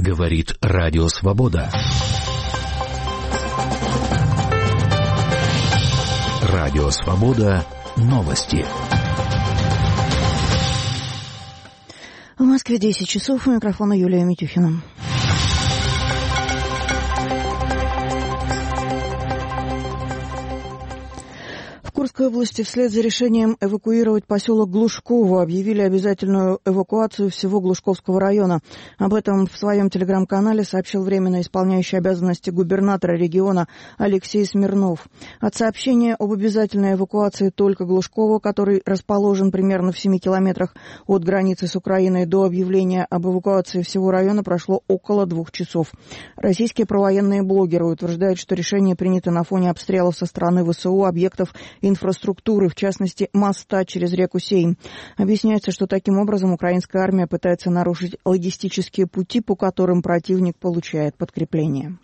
Говорит Радио Свобода. Радио Свобода. Новости. В Москве 10 часов. У микрофона Юлия Митюхина. В Курской области вслед за решением эвакуировать поселок Глушково объявили обязательную эвакуацию всего Глушковского района. Об этом в своем телеграм-канале сообщил временно исполняющий обязанности губернатора региона Алексей Смирнов. От сообщения об обязательной эвакуации только Глушково, который расположен примерно в 7 километрах от границы с Украиной, до объявления об эвакуации всего района прошло около 2 часов. Российские провоенные блогеры утверждают, что решение принято на фоне обстрелов со стороны ВСУ объектов инфраструктуры, в частности, моста через реку Сейм. Объясняется, что таким образом украинская армия пытается нарушить логистические пути, по которым противник получает подкрепление.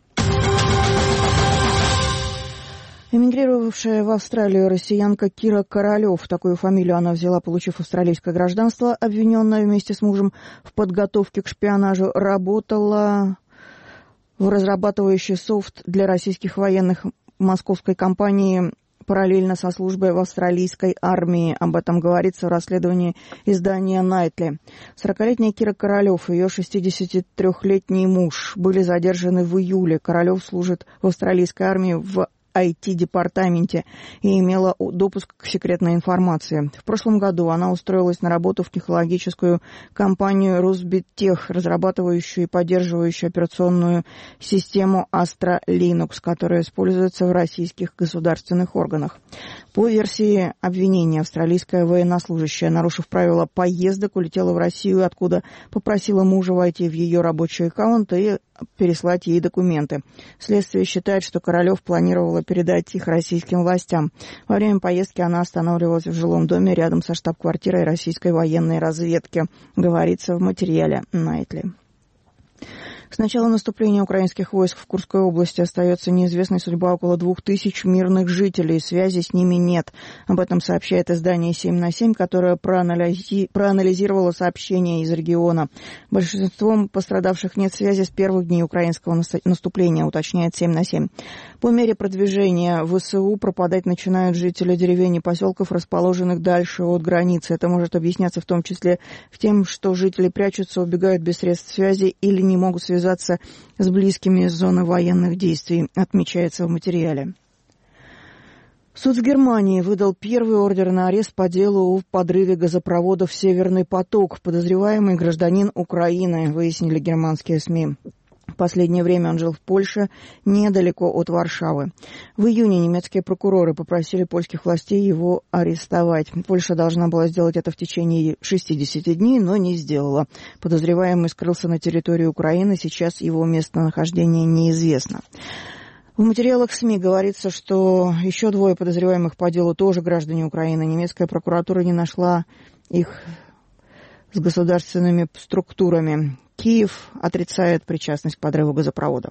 Эмигрировавшая в Австралию россиянка Кира Королёв, такую фамилию она взяла, получив австралийское гражданство, обвиненная вместе с мужем в подготовке к шпионажу, работала в разрабатывающей софт для российских военных московской компании параллельно со службой в австралийской армии. Об этом говорится в расследовании издания «Найтли». 40-летняя Кира Королёв и ее 63-летний муж были задержаны в июле. Королёв служит в австралийской армии в IT-департаменте и имела допуск к секретной информации. В прошлом году она устроилась на работу в технологическую компанию «Росбиттех», разрабатывающую и поддерживающую операционную систему Astra Linux, которая используется в российских государственных органах. По версии обвинения, австралийская военнослужащая, нарушив правила поездок, улетела в Россию, откуда попросила мужа войти в ее рабочий аккаунт и переслать ей документы. Следствие считает, что Королёв планировала передать их российским властям. Во время поездки она останавливалась в жилом доме рядом со штаб-квартирой российской военной разведки, говорится в материале «Найтли». С начала наступления украинских войск в Курской области остается неизвестной судьба около 2000 мирных жителей. Связи с ними нет. Об этом сообщает издание 7 на 7, которое проанализировало сообщения из региона. Большинством пострадавших нет связи с первых дней украинского наступления, уточняет 7 на 7. По мере продвижения ВСУ пропадать начинают жители деревень и поселков, расположенных дальше от границы. Это может объясняться в том числе в тем, что жители прячутся, убегают без средств связи или не могут связаться с близкими из зоны военных действий, отмечается в материале. Суд в Германии выдал первый ордер на арест по делу о подрыве газопроводов «Северный поток». Подозреваемый гражданин Украины, выяснили германские СМИ. В последнее время он жил в Польше, недалеко от Варшавы. В июне немецкие прокуроры попросили польских властей его арестовать. Польша должна была сделать это в течение 60 дней, но не сделала. Подозреваемый скрылся на территории Украины, сейчас его местонахождение неизвестно. В материалах СМИ говорится, что еще 2 подозреваемых по делу тоже граждане Украины. Немецкая прокуратура не нашла их с государственными структурами. Киев отрицает причастность к подрыву газопровода.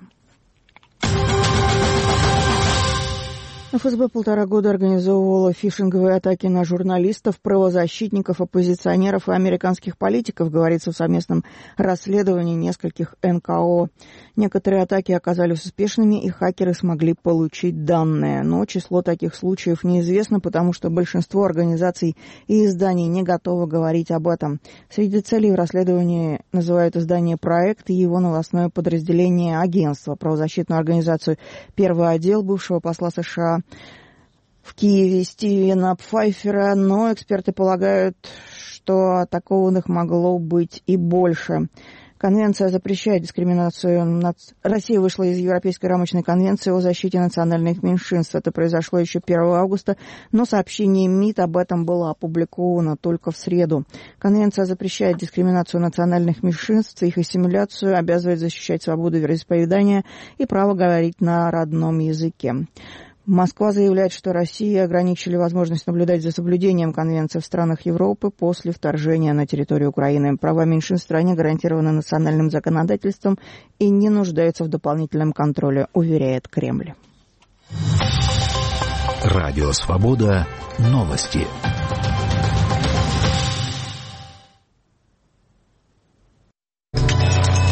ФСБ 1,5 года организовывала фишинговые атаки на журналистов, правозащитников, оппозиционеров и американских политиков, говорится в совместном расследовании нескольких НКО. Некоторые атаки оказались успешными, и хакеры смогли получить данные. Но число таких случаев неизвестно, потому что большинство организаций и изданий не готовы говорить об этом. Среди целей в расследовании называют издание «Проект» и его новостное подразделение агентства, правозащитную организацию «Первый отдел» бывшего посла США в Киеве Стивена Пфайфера, но эксперты полагают, что атакованных могло быть и больше. Конвенция запрещает дискриминацию. Россия вышла из Европейской рамочной конвенции о защите национальных меньшинств. Это произошло еще 1 августа, но сообщение МИД об этом было опубликовано только в среду. Конвенция запрещает дискриминацию национальных меньшинств, их ассимиляцию, обязывает защищать свободу вероисповедания и право говорить на родном языке. Москва заявляет, что России ограничили возможность наблюдать за соблюдением конвенции в странах Европы после вторжения на территорию Украины. Права меньшинств в стране гарантированы национальным законодательством и не нуждаются в дополнительном контроле, уверяет Кремль. Радио «Свобода». Новости.